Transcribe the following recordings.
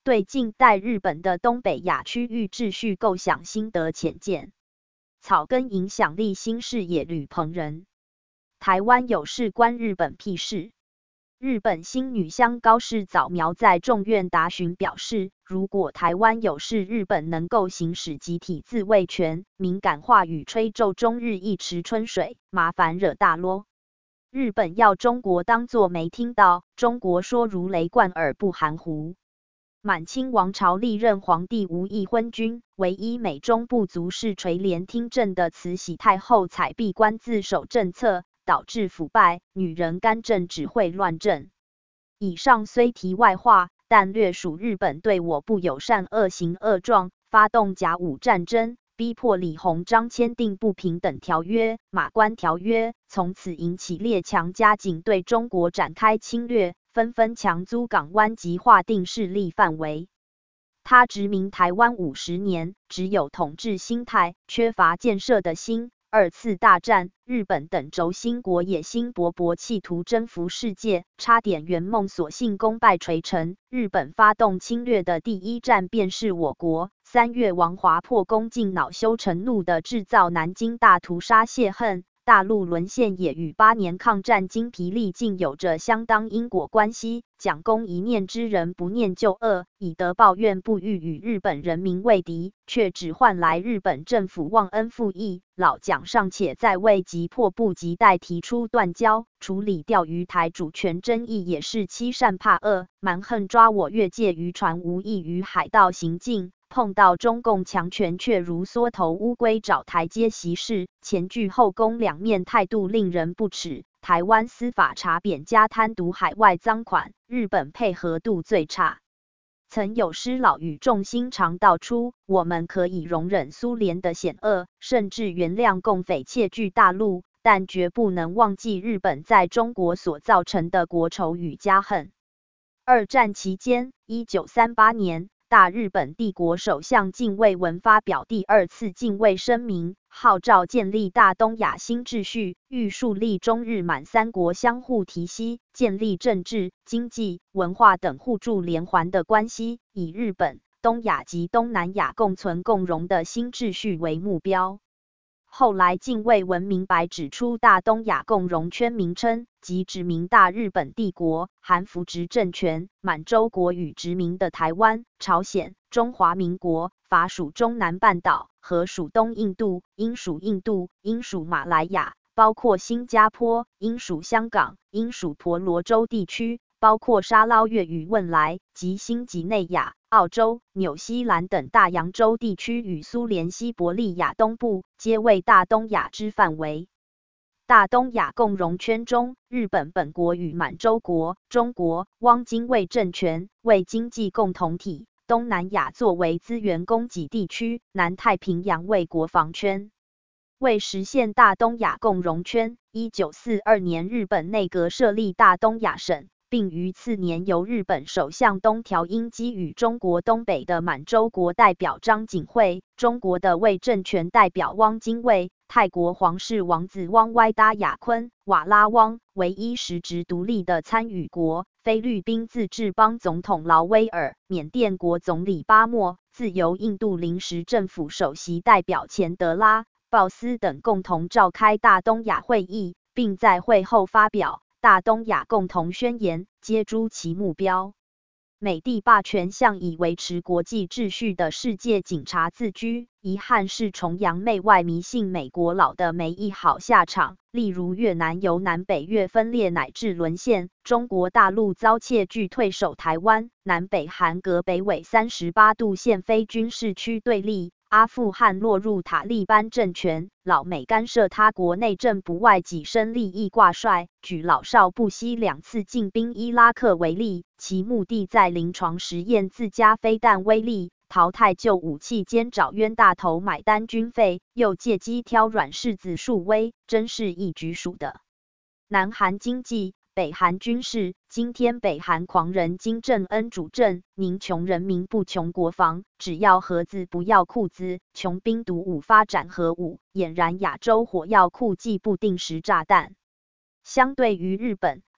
对近代日本的东北亚区域秩序构想心得浅见。草根影响力新视野吕鹏仁。台湾有事关日本屁事。日本新女乡高市早苗在众院答询表示，如果台湾有事，日本能够行使集体自卫权，敏感话语吹皱中日一池春水，麻烦惹大啰。日本要中国当作没听到，中国说如雷贯耳不含糊。满清王朝历任皇帝无一昏君，唯一美中不足是垂帘听政的慈禧太后采闭关自守政策，导致腐败，女人干政只会乱政。以上虽题外话，但略属日本对我不友善恶行恶状，发动甲午战争，逼迫李鸿章签订不平等条约、马关条约，从此引起列强加紧对中国展开侵略，纷纷强租港湾及划定势力范围。他殖民台湾50年，只有统治心态，缺乏建设的心。二次大战，日本等轴心国野心勃勃，企图征服世界，差点圆梦，所幸功败垂成。日本发动侵略的第一战便是我国。3月，王华破功，竟恼羞成怒地制造南京大屠杀泄恨。大陆沦陷也与8年抗战精疲力尽有着相当因果关系。蒋公一念之人不念旧恶，以德报怨，不欲与日本人民为敌，却只换来日本政府忘恩负义。老蒋尚且在位，即迫不及待提出断交，处理钓鱼台主权争议也是欺善怕恶，蛮横抓我越界渔船无异于海盗行径。碰到中共强权却如缩头乌龟找台阶行事，前倨后恭，两面态度令人不齿。台湾司法查扁加贪渎海外赃款，日本配合度最差。曾有师老语重心长道出，我们可以容忍苏联的险恶，甚至原谅共匪窃据大陆，但绝不能忘记日本在中国所造成的国仇与家恨。二战期间，1938年。大日本帝国首相近卫文发表第2次近卫声明，号召建立大东亚新秩序，欲树立中日满3国相互提携，建立政治、经济、文化等互助连环的关系，以日本、东亚及东南亚共存共荣的新秩序为目标。后来近卫文明白指出，大东亚共荣圈名称即指明大日本帝国、韩扶植政权、满洲国与殖民的台湾、朝鲜、中华民国、法属中南半岛、荷属东印度、英属印度、英属马来亚，包括新加坡、英属香港、英属婆罗洲地区，包括沙捞越与汶莱及新几内亚、澳洲、纽西兰等大洋洲地区与苏联西伯利亚东部，皆为大东亚之范围。大东亚共荣圈中，日本本国与满洲国、中国、汪精卫政权为经济共同体，东南亚作为资源供给地区，南太平洋为国防圈。为实现大东亚共荣圈，1942年日本内阁设立大东亚省，并于次年由日本首相东条英机与中国东北的满洲国代表张景惠、中国的卫政权代表汪精卫、泰国皇室王子汪歪达雅坤、瓦拉汪唯一实质独立的参与国，菲律宾自治邦总统劳威尔、缅甸国总理巴莫、自由印度临时政府首席代表钱德拉、鲍斯等共同召开大东亚会议，并在会后发表大东亚共同宣言，皆诛其目标。美帝霸权向以维持国际秩序的世界警察自居，遗憾是崇洋媚外、迷信美国佬的没一好下场。例如越南由南北越分裂乃至沦陷，中国大陆遭窃据退守台湾，南北韩隔北纬38度线非军事区对立。阿富汗落入塔利班政权，老美干涉他国内政不外己身利益挂帅。举老少不惜2次进兵伊拉克为例，其目的在临床实验自家飞弹威力，淘汰旧武器兼找冤大头买单军费，又借机挑软柿子树威，真是一举数得。南韩经济、北韩军事，今天北韩狂人金正恩主政，宁穷人民不穷国防，只要盒子不要裤子，穷兵黩武发展核武，俨然亚洲火药库，既不定时炸弹。相对于日本，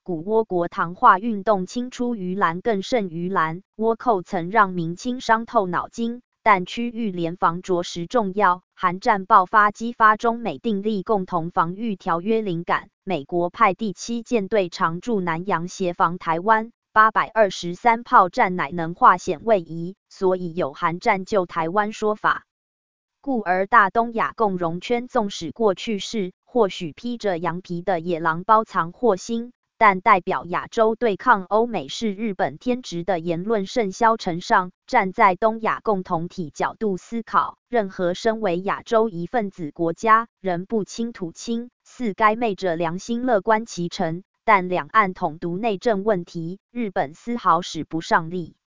古倭国唐化运动青出于蓝更胜于蓝，倭寇曾让明清伤透脑筋，但区域联防着实重要。韩战爆发激发中美订立共同防御条约灵感，美国派第7舰队常驻南洋协防台湾，823炮战乃能化险为夷，所以有韩战救台湾说法。故而大东亚共荣圈纵使过去是或许披着羊皮的野狼包藏祸心，但代表亚洲对抗欧美是日本天职的言论甚嚣尘上。站在东亚共同体角度思考，任何身为亚洲一份子国家，人不亲土亲，似该昧着良心乐观其成。但两岸统独内政问题，日本丝毫使不上力。